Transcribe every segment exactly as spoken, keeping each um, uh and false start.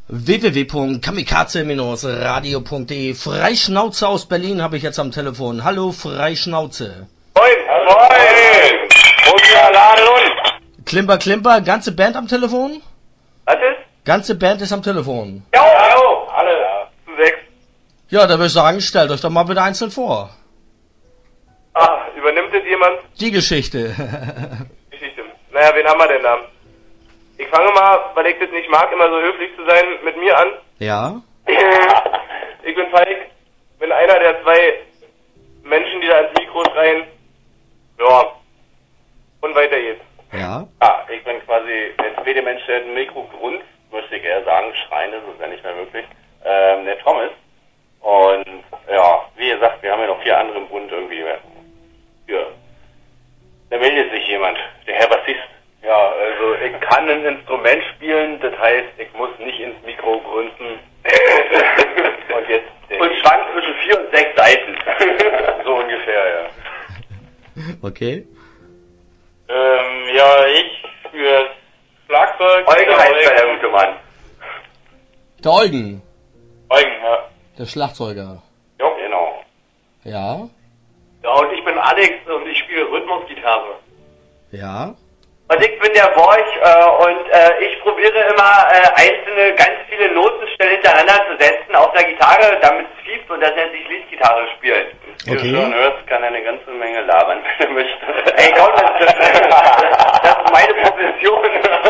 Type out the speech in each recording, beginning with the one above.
w w w punkt kamikaze radio punkt de. Freischnauze aus Berlin habe ich jetzt am Telefon. Hallo Freischnauze. Moin, moin. Und ja, laden und. Klimper, Klimper, ganze Band am Telefon? Was ist? Ganze Band ist am Telefon. Ja, hallo. Alle zu sechs. Ja, da würde ich sagen, stellt euch doch mal bitte einzeln vor. Ah, übernimmt jetzt jemand? Die Geschichte. Geschichte. Naja, wen haben wir denn da? Ich fange mal, weil ich das nicht mag, immer so höflich zu sein, mit mir an. Ja? Ich bin Falk, bin einer der zwei Menschen, die da ins Mikro schreien. Ja. Und weiter geht's. Ja? Ja, ich bin quasi der zweite Mensch, der ein Mikro grund, müsste ich eher sagen, schreien ist es ja nicht mehr möglich, ähm, der Thomas. Und ja, wie gesagt, wir haben ja noch vier andere im Bund irgendwie. Ja. Da meldet sich jemand, der Herr Bassist. Ja, also ich kann ein Instrument spielen, das heißt, ich muss nicht ins Mikro gründen. Und jetzt Und schwankt zwischen vier und sechs Seiten. so ungefähr, ja. Okay. ähm, ja, ich für Schlagzeug. Eugen heißt der gute Mann. Der Eugen, Eugen, ja. der Schlagzeuger. Jo, genau. Ja? Ja, und ich bin Alex und ich spiele Rhythmusgitarre. Ja? Und ich bin der Borch äh, und äh, ich probiere immer äh, einzelne, ganz viele Noten schnell hintereinander zu setzen auf der Gitarre, damit es fiebt und das nennt sich Liedgitarre spielen. Wie Okay. du schon hörst, kann er eine ganze Menge labern, wenn er möchte. Ey komm, das, das, das ist meine Profession.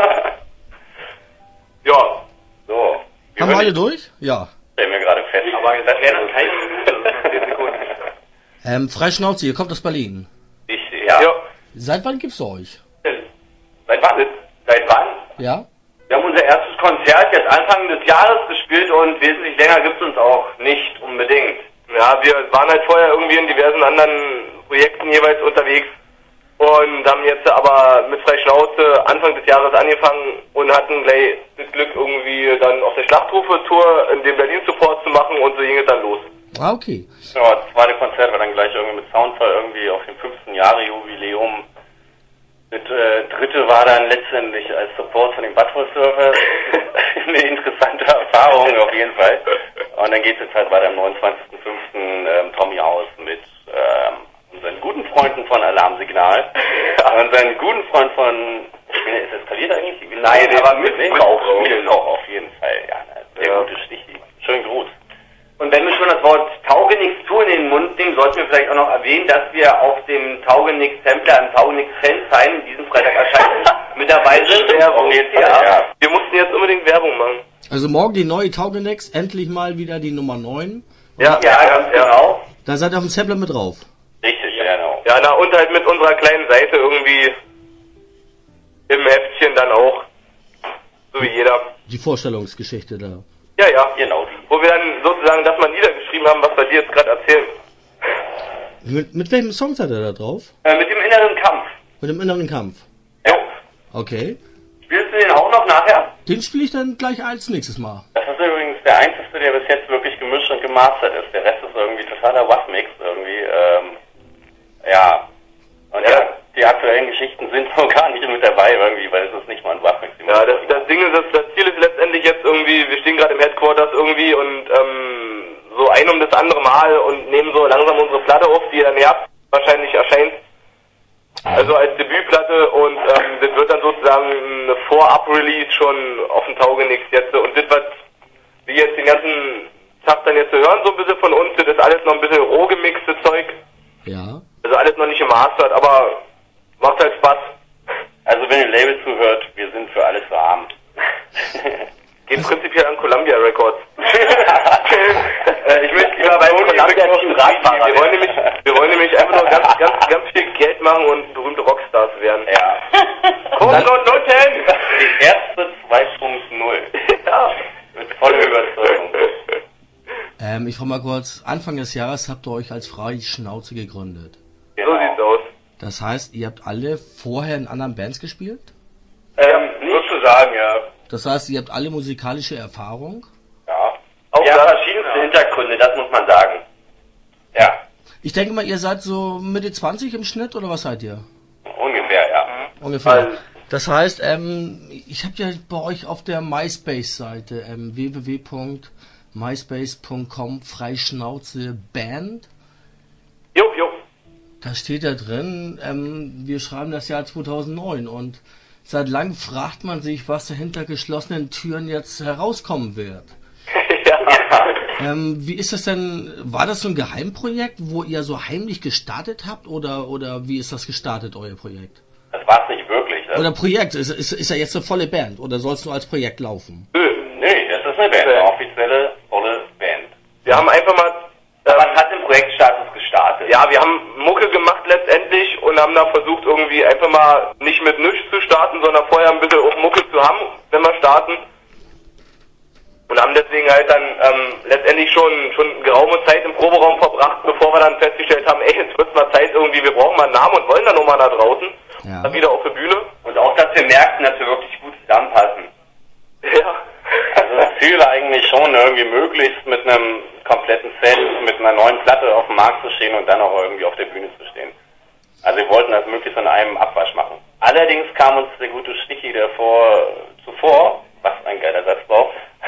Ja, so. Wie Haben wir würd alle ich- durch? Ja. Stell mir gerade fest. Aber das wäre noch keine Minute, das sind zehn Sekunden. Ähm, Freischnauze, ihr kommt aus Berlin. Ich, ja. Ja. Seit wann gibt's euch? Seit wann? Seit wann? Ja? Wir haben unser erstes Konzert jetzt Anfang des Jahres gespielt und wesentlich länger gibt's uns auch nicht unbedingt. Ja, wir waren halt vorher irgendwie in diversen anderen Projekten jeweils unterwegs und haben jetzt aber mit Freischnauze Anfang des Jahres angefangen und hatten gleich das Glück irgendwie dann auf der Schlachtrufe-Tour in dem Berlin-Support zu machen und so ging es dann los. Ah, okay. Ja, das zweite Konzert war dann gleich irgendwie mit Soundfall irgendwie auf dem fünfzehnten Jahre Jubiläum. Das äh, dritte war dann letztendlich als Support von dem Butthole Surfer eine interessante Erfahrung auf jeden Fall. Und dann geht es jetzt halt weiter am neunundzwanzigsten fünften Ähm, Tommy Haus mit ähm, unseren guten Freunden von Alarmsignal. Unseren guten Freund von, ist eskaliert eigentlich? Nein, der war mit Missbrauch. Missbrauch auf jeden Fall. Ja, sehr Ja. gute Stichti. Schönen Gruß. Und wenn wir schon das Wort Taugenix zu in den Mund nehmen, sollten wir vielleicht auch noch erwähnen, dass wir auf dem Taugenix Sampler im Taugenix Fansign in diesem Freitag erscheinen mit dabei sind. Werbung. Auf jeden Fall, Ja. ja. Wir mussten jetzt unbedingt Werbung machen. Also morgen die neue Taugenex, endlich mal wieder die Nummer neun. Ja, Ja, ganz genau. Da seid ihr auf dem Sampler mit drauf. Richtig, ja, genau. Ja, na und halt mit unserer kleinen Seite irgendwie im Heftchen dann auch. So wie jeder. Die Vorstellungsgeschichte da. Ja, ja. Genau. Wo wir dann sozusagen das mal niedergeschrieben haben, was wir dir jetzt gerade erzählen. Mit, mit welchem Song seid ihr da drauf? Äh, mit dem inneren Kampf. Mit dem inneren Kampf. Ja. Okay. Spielst du den auch noch nachher? Den spiele ich dann gleich als nächstes Mal. Das ist übrigens der einzige, der bis jetzt wirklich gemischt und gemastert ist. Der Rest ist irgendwie totaler Waff-Mix irgendwie. Ähm, ja. Und Ja. ja, die aktuellen Geschichten sind noch gar nicht mit dabei irgendwie, weil es ist nicht mal ein Waff-Mix. Ja, das, das Ding ist, das, das Ziel ist letztendlich jetzt irgendwie, wir stehen gerade im Headquarters irgendwie und ähm, so ein um das andere Mal und nehmen so langsam unsere Platte auf, die dann Herbst wahrscheinlich erscheint. Also als Debütplatte und ähm, das wird dann sozusagen eine Vorab-Release schon auf dem Taugenix jetzt. Und das, was wir jetzt den ganzen Tag dann jetzt hören, so ein bisschen von uns, das ist alles noch ein bisschen roh gemixte Zeug. Ja. Also alles noch nicht gemastert, aber macht halt Spaß. Also wenn ihr Label zuhört, wir sind für alles zu arm. Geht prinzipiell an Columbia Records. Äh, ich möchte lieber bei Columbia Team Radfahrer Wir wollen nämlich, wir wollen nämlich einfach nur ganz, ganz, ganz viel Geld machen und berühmte Rockstars werden. Ja. Code und Noten! Die erste zwei Punkt null. Ja. Mit voller Überzeugung. Ähm, ich frage mal kurz, Anfang des Jahres habt ihr euch als Freischnauze gegründet. So sieht's aus. Das heißt, ihr habt alle vorher in anderen Bands gespielt? Ähm, sozusagen, ja. Das heißt, ihr habt alle musikalische Erfahrung? Ja. Auch Ja, das, verschiedenste Hintergründe, das muss man sagen. Ja. Ich denke mal, ihr seid so Mitte zwanzig im Schnitt oder was seid ihr? Ungefähr, ja. Ungefähr. Also- Das heißt, ähm, ich habe ja bei euch auf der MySpace-Seite ähm, w w w punkt myspace punkt com Freischnauze Band. Jo, jo. Da steht da drin, ähm, wir schreiben das Jahr zweitausendneun und seit langem fragt man sich, was da hinter geschlossenen Türen jetzt herauskommen wird. Ja. Ähm, wie ist das denn, war das so ein Geheimprojekt, wo ihr so heimlich gestartet habt oder, oder wie ist das gestartet, euer Projekt? Das war es nicht wirklich. Das Oder Projekt, ist, ist, ist ja jetzt eine volle Band oder soll es nur als Projekt laufen? Nö, nee, das ist eine Band, eine offizielle, volle Band. Wir haben einfach mal... Aber es hat im Projektstatus gestartet. Ja, wir haben Mucke gemacht letztendlich und haben da versucht irgendwie einfach mal nicht mit nichts zu starten, sondern vorher ein bisschen auch Mucke zu haben, wenn wir starten. Und haben deswegen halt dann ähm, letztendlich schon schon geraume Zeit im Proberaum verbracht, bevor wir dann festgestellt haben, ey, jetzt wird's mal Zeit irgendwie, wir brauchen mal einen Namen und wollen dann nochmal da draußen. Ja. Dann wieder auf der Bühne. Und auch, dass wir merkten, dass wir wirklich gut zusammenpassen. Ja. Also das Ziel war eigentlich schon irgendwie möglichst mit einem kompletten Set, mit einer neuen Platte auf dem Markt zu stehen und dann auch irgendwie auf der Bühne zu stehen. Also wir wollten das möglichst in einem Abwasch machen. Allerdings kam uns der gute Stichi davor zuvor, was ein geiler Satzbau,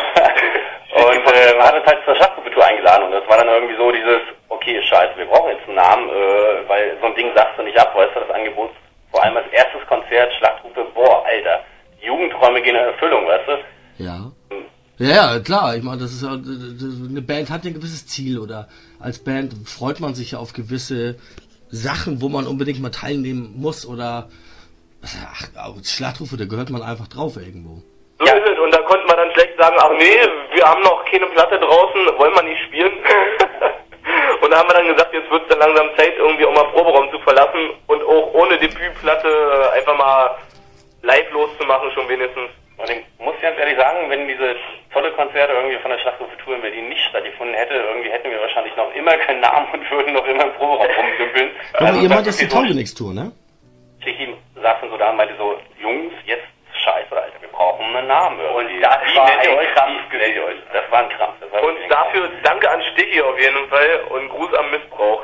und äh, hat uns halt zur Schlachtgruppe-Tour eingeladen und das war dann irgendwie so dieses, okay, scheiße, wir brauchen jetzt einen Namen, äh, weil so ein Ding sagst du nicht ab, weißt du, das Angebot, vor allem als erstes Konzert, Schlachtgruppe, boah, Alter, die Jugendträume gehen in Erfüllung, weißt du? Ja. Ja, ja, klar, ich meine, das ist ja, eine Band hat ja ein gewisses Ziel oder als Band freut man sich ja auf gewisse Sachen, wo man unbedingt mal teilnehmen muss oder ach, Schlachtrufe, da gehört man einfach drauf irgendwo. So ist es. Und da konnte man dann schlecht sagen, ach nee, wir haben noch keine Platte draußen, wollen wir nicht spielen. Und da haben wir dann gesagt, jetzt wird es dann langsam Zeit, irgendwie auch mal Proberaum zu verlassen und auch ohne Debütplatte einfach mal live loszumachen, schon wenigstens. Und ich muss ganz ehrlich sagen, wenn diese tolle Konzerte irgendwie von der Schlachtrufe-Tour in Berlin nicht stattgefunden hätte, irgendwie hätten wir wahrscheinlich noch immer keinen Namen und würden noch immer im Proberaum rumdümpeln. Ja, Also ihr das meint jetzt die ist so- Taugenix-Tour, ne? Stichi saß dann so da und meinte so, Jungs, jetzt scheiße, Alter, wir brauchen einen Namen irgendwie. Und das Wie war nennt ihr ein euch? Krampf Wie nennt ihr euch? Das war ein Krampf. Das war Und wirklich ein dafür danke an Stichi auf jeden Fall und Gruß am Missbrauch.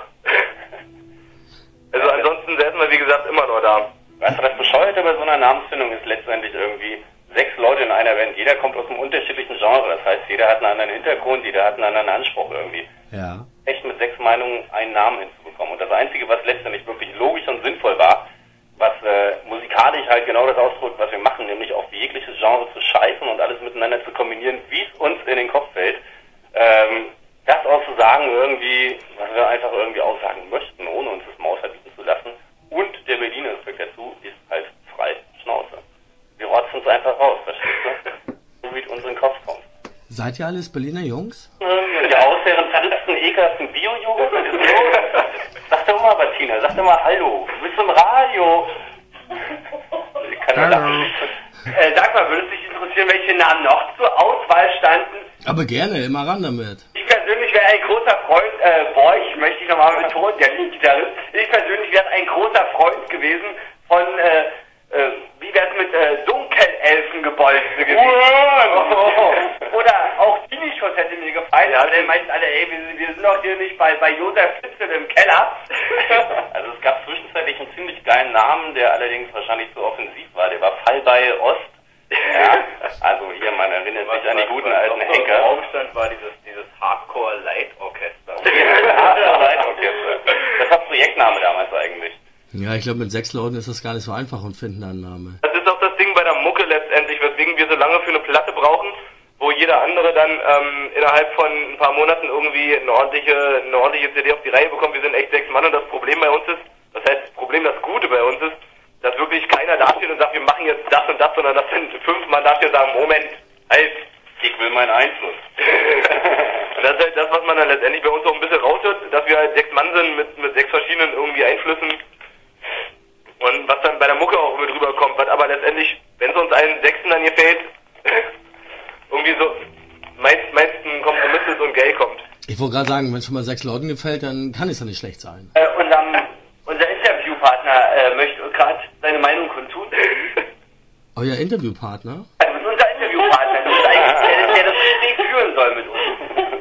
Also ansonsten säßen wir wie gesagt immer noch da. Weißt du, das Bescheuerte bei so einer Namensfindung ist letztendlich irgendwie sechs Leute in einer Band. Jeder kommt aus einem unterschiedlichen Genre. Das heißt, jeder hat einen anderen Hintergrund, jeder hat einen anderen Anspruch irgendwie. Ja. Echt mit sechs Meinungen einen Namen hinzubekommen. Und das Einzige, was letztendlich wirklich logisch und sinnvoll war, was äh, musikalisch halt genau das ausdrückt, was wir machen, nämlich auf jegliches Genre zu scheißen und alles miteinander zu kombinieren, wie es uns in den Kopf fällt. Ähm, das auch zu sagen irgendwie, was wir einfach irgendwie aussagen möchten, ohne uns das Maul verbieten zu lassen. Und der Berliner Aspekt dazu ist halt frei Schnauze. Wir rotzen es einfach raus, verstehst du? So wie es uns in den Kopf kommt. Seid ihr alles Berliner Jungs? Die ausheren, verritzten, ekelhaften Bio-Jugend, was ist denn los? Sag doch mal, Bettina, sag doch mal Hallo. Du bist im Radio. Ich kann nur Hallo. lachen. Äh, sag mal, würde es dich interessieren, welche Namen noch zur Auswahl standen? Aber gerne, immer ran damit. Ich persönlich wäre ein großer Freund, äh, Borch, möchte ich nochmal betonen, der Lead-Gitarrist. Ich persönlich wäre ein großer Freund gewesen von, äh, äh, wie wär's mit äh, Dunkelelfengebolze gewesen? Oh. Oder auch Teenie-Schuss hätte mir gefallen, aber dann meinten alle, ey, wir, wir sind doch hier nicht bei, bei Josef Fitzel im Keller. Also es gab zwischenzeitlich einen ziemlich geilen Namen, der allerdings wahrscheinlich zu offensiv war. Der war Fallbeil Ost. Ja, also hier, man erinnert sich an die guten alten Henker. Raumstand war dieses, dieses Hardcore-Light-Orchester. Hardcore-Light-Orchester. Das war Projektname damals eigentlich. Ja, ich glaube, mit sechs Leuten ist das gar nicht so einfach und finden einen Namen. Das ist auch das Ding bei der Mucke letztendlich, weswegen wir so lange für eine Platte brauchen, wo jeder andere dann ähm, innerhalb von ein paar Monaten irgendwie eine ordentliche, eine ordentliche C D auf die Reihe bekommt. Wir sind echt sechs Mann und das Problem bei uns ist, das heißt, das Problem, das Gute bei uns ist, dass wirklich keiner dasteht und sagt, wir machen jetzt das und das, sondern dass dann fünf Mann dastehen und sagen, Moment, halt, Ich will meinen Einfluss. Und das ist halt das, was man dann letztendlich bei uns auch ein bisschen raushört, dass wir halt sechs Mann sind mit, mit sechs verschiedenen irgendwie Einflüssen. Und was dann bei der Mucke auch mit rüberkommt, was aber letztendlich, wenn es uns allen Sechsten dann gefällt, irgendwie so meist, meistens Kompromiss ist und Gay kommt. Ich wollte gerade sagen, wenn es schon mal sechs Leuten gefällt, dann kann es ja nicht schlecht sein. Äh, unserem, unser Interviewpartner äh, möchte gerade seine Meinung kundtun. Euer Interviewpartner? Also unser Interviewpartner, das ist eigentlich der, der das Gespräch führen soll mit uns.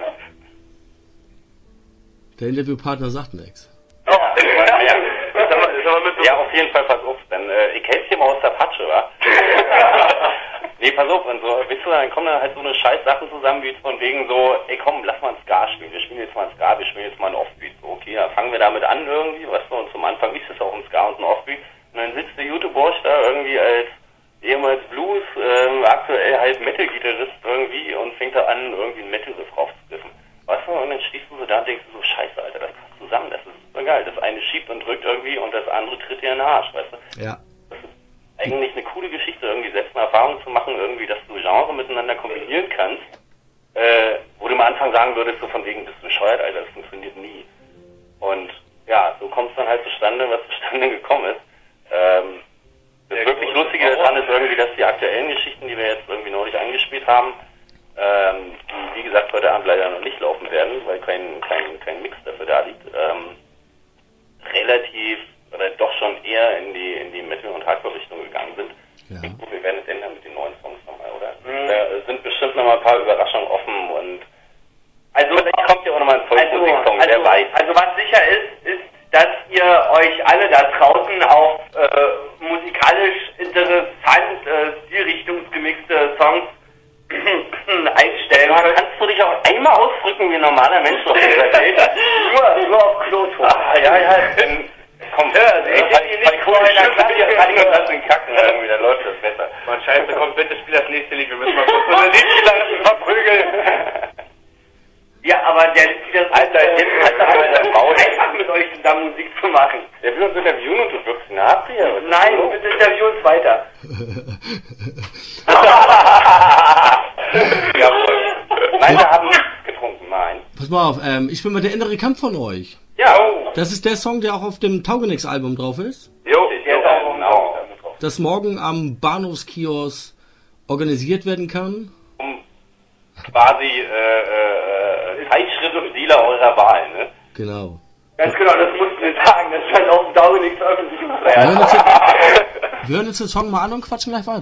Der Interviewpartner sagt nichts. Oh, ja. Ja, auf jeden Fall pass auf, denn äh, ich helfe dir mal aus der Patsche. Verarsche, wa? Nee, pass auf, und so, weißt du, dann kommen dann halt so eine scheiß Sachen zusammen, wie von wegen so, ey komm, lass mal ein Ska spielen, wir spielen jetzt mal ein Ska, wir spielen jetzt mal ein Offbeat, so, okay, dann fangen wir damit an irgendwie, weißt du, und zum Anfang ist es auch ein Ska und ein Offbeat, und dann sitzt der Jute Borsch da irgendwie als ehemals Blues, ähm, aktuell halt Metal-Gitarrist irgendwie und fängt da an, irgendwie ein Metal-Riff raufzugriffen, weißt du, und dann stehst du so da und denkst du so, scheiße, Alter, das passt zusammen, das ist super geil, das eine schiebt und drückt irgendwie und das andere tritt dir in den Arsch, weißt du. Ja. Eigentlich eine coole Geschichte, irgendwie selbst eine Erfahrung zu machen, irgendwie, dass du Genre miteinander kombinieren kannst, äh, wo du am Anfang sagen würdest, so von wegen, bist du bescheuert, Alter, das funktioniert nie. Und ja, so kommt es dann halt zustande, was zustande gekommen ist. Ähm, das wirklich Lustige daran ist irgendwie, dass die aktuellen Geschichten, die wir jetzt irgendwie neulich angespielt haben, ähm, die, wie gesagt, heute Abend leider noch nicht laufen werden, weil kein, kein, kein Mix dafür da liegt, ähm, relativ oder doch schon eher in die in die Metal- und Hardcore-Richtung gegangen sind. Ja. Ich glaube, wir werden es ändern mit den neuen Songs nochmal, oder? Mhm. Da sind bestimmt nochmal ein paar Überraschungen offen und also vielleicht kommt ja auch nochmal ein Volksmusiksong, also, wer weiß. Also was sicher ist, ist, dass ihr euch alle da draußen auf äh, musikalisch interessant, äh, stilrichtungsgemixte Songs einstellen Ja, könnt. kannst du dich auch einmal ausdrücken wie ein normaler Mensch auf dieser Welt? nur, nur auf Klo-Ton. Ah, ja, ja, dann komm, Ja, äh, ich fang- hätte ihn nicht fang cool vor die einer Schlüssel Klasse hier rein und gehört. lass ihn kacken irgendwie, dann läuft das besser. Mann, scheiße, komm, bitte spiel das nächste Lied. Wir müssen mal kurz unsere Liedgitarristen verprügeln. Ja, aber der das Alter, jetzt hat er mal sein Maul. einfach mit euch zusammen Musik zu machen. Der will uns interviewen und du wirkst Nazi. aber- Nein, bitte interview uns weiter. Jawohl. Nein, wir haben nichts getrunken, nein. Pass mal auf, ähm, ich bin mal der innere Kampf von euch. Ja. Das ist der Song, der auch auf dem Taugenix-Album drauf ist. Jo, der ist auch genau. Das morgen am Bahnhofskiosk organisiert werden kann. Um quasi äh, äh, Zeitschritt und Dealer eurer Wahl, ne? Genau. Ganz genau, das mussten wir sagen. Das stand auf dem Daumen nichts Veröffentlichungsrecht. Wir hören uns den- wir hören uns den Song mal an und quatschen gleich weiter.